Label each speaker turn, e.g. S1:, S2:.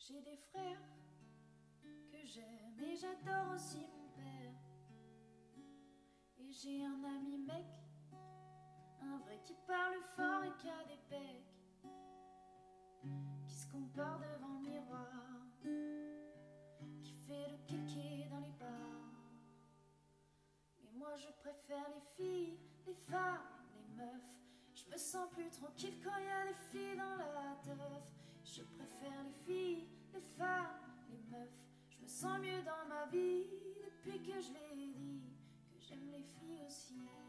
S1: J'ai des frères que j'aime et j'adore aussi mon père. Et j'ai un ami mec, un vrai qui parle fort et qui a des pecs, qui se compare devant le miroir, qui fait le kéké dans les bars. Mais moi je préfère les filles, les femmes, les meufs. Je me sens plus tranquille quand y a des filles dans la teuf. Je préfère les filles, les femmes, les meufs. Je me sens mieux dans ma vie depuis que je l'ai dit, que j'aime les filles aussi.